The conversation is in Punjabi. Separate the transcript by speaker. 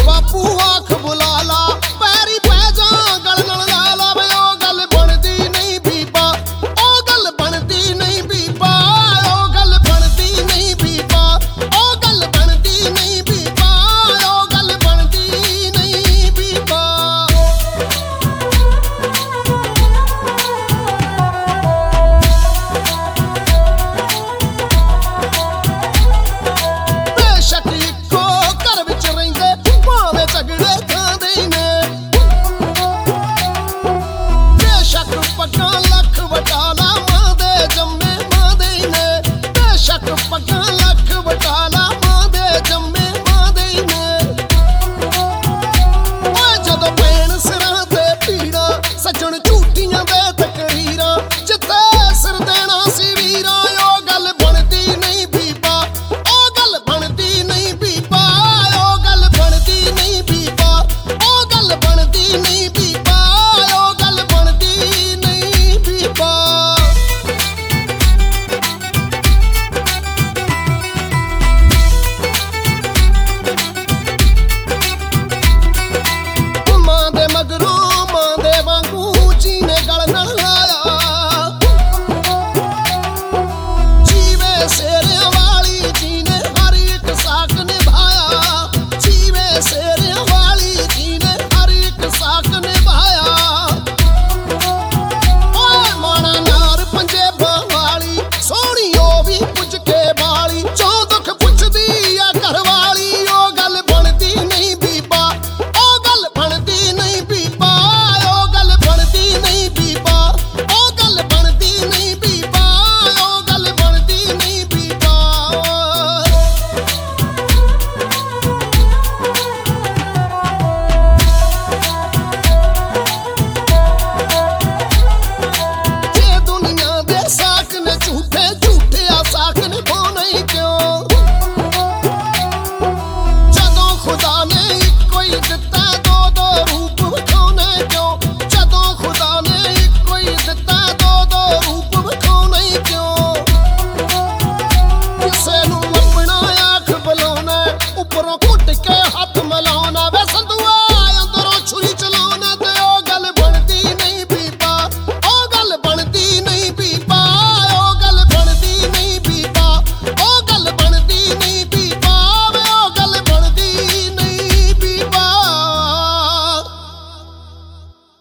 Speaker 1: ਬਾਪੂ ਆਖ ਬੁਲਾ ਲਾ ਪੈਰੀ ਪੈ ਜਾ ਗਲ ਨਾਲ ਲਾ ਲਾ ਵੇ ਉਹ ਗੱਲ ਬਣਦੀ ਨਹੀਂ ਬੀਬਾ ਉਹ ਗੱਲ ਬਣਦੀ ਨਹੀਂ ਬੀਬਾ ਉਹ ਗੱਲ ਬਣਦੀ ਨਹੀਂ ਬੀਬਾ ਉਹ ਗੱਲ ਬਣਦੀ ਨਹੀਂ ਬੀਬਾ ਉਹ ਗੱਲ ਬਣਦੀ ਨਹੀਂ ਬੀਬਾ ਬੇਸ਼ੱਕ ਇੱਕੋ ਘਰ ਵਿੱਚ ਰਹਿੰਦੇ ਭਾਵੇਂ ਝਗੜੇ ਖਾਂਦੇ ਨੇ ਬੇਸ਼ੱਕ ਪੱਗਾਂ ਲੱਖ ਵਟਾਲਾ ਮਾਂ ਦੇ ਜੰਮੇ ਮਾਂ ਦੇ ਹੀ ਨੇ ਬੇਸ਼ੱਕ ਪੱਗਾਂ ਲੱਖ ਵਟਾਲਾ ਮਾਂ ਦੇ ਜੰਮੇ ਮਾਂ ਦੇ ਹੀ ਨੇ ਓਏ ਜਦੋਂ ਪੈਣ ਸਿਰਾਂ ਤੇ ਪੀੜਾ ਸੱਜਣ ਝੂਠੀਆਂ ਦੇ ਤਕਰੀਰਾਂ ਜਿੱਥੇ ਸਿਰ ਦੇਣਾ ਸੀ ਵੀਰਾਂ ਉਹ ਗੱਲ ਬਣਦੀ ਨਹੀਂ ਬੀਬਾ ਉਹ ਗੱਲ ਬਣਦੀ ਨਹੀਂ ਬੀਬਾ ਉਹ ਗੱਲ ਬਣਦੀ ਨਹੀਂ ਬੀਬਾ ਉਹ ਗੱਲ ਬਣਦੀ ਨਹੀਂ ਬੀਬਾ ਉਹ ਗੱਲ ਬਣਦੀ ਨਹੀਂ ਬੀਬਾ ਮਾਂ ਦੇ ਮਗਰੋਂ ਮਾਂ ਦੇ ਵਾਂਗੂ ਚੀਨੇ ਗਲ ਨਾਲ ਲਾਇਆ ਜੀਵੇ ਸੇਰਿਆਂ ਵਾਲੀ ਜੀਨੇ ਹਰ ਇੱਕ ਸਾਕ ਨਿਭਾਇਆ ਜੀਵੇ ਸੇਰਿਆਂ ਵਾਲੀ ਜੀਨੇ ਹਰ ਇੱਕ ਸਾਕ ਨਿਭਾਇਆ ਓਏ ਮਾਣਾ ਨਾਰ ਪੰਜੇਬਾਂ ਵਾਲੀ ਸੋਹਣੀ ਉਹ ਵੀ ਪੁੱਜ ਕੇ ਵਾਲੀ ਜੋ ਦੁੱਖ ਪੁੱਛਦੀ ਆ ਘਰ ਵਾਲੀ ਉਹ ਗੱਲ ਬਣਦੀ ਨਹੀਂ ਬੀਬਾ ਉਹ ਗੱਲ ਬਣਦੀ ਨਹੀਂ ਬੀਬਾ ਉਹ ਗੱਲ ਬਣਦੀ ਨਹੀਂ ਬੀਬਾ ਉਹ ਗੱਲ ਬਣਦੀ ਨਹੀਂ ਬੀਬਾ ਉਹ ਗੱਲ ਬਣਦੀ ਨਹੀਂ ਬੀਬਾ ਜੇ ਦੁਨੀਆ ਦੇ ਸਾਕ ਨੇ ਝੂਠੇ ਝੂਠੇ ਆ ਸਾਕ ਨਿਭਾਉਣੇ ਕਿਉਂ ਜਦੋਂ ਖੁਦਾ ਨੇ ਇੱਕੋ ਹੀ ਦਿੱਤਾ ਦੋ ਦੋ ਰੂਪ ਵਿਖਾਉਣੇ ਕਿਉਂ ਜਦੋਂ ਖੁਦਾ ਨੇ ਇੱਕੋ ਹੀ ਦਿੱਤਾ ਦੋ ਦੋ ਰੂਪ ਵਿਖਾਉਣੇ ਕਿਉਂ ਕਿਸੇ ਨੂੰ ਆਪਣਾ ਆਖ ਬੁਲਾਉਣਾ ਉੱਪਰੋਂ ਘੁੱਟ ਕੇ ਹੱਥ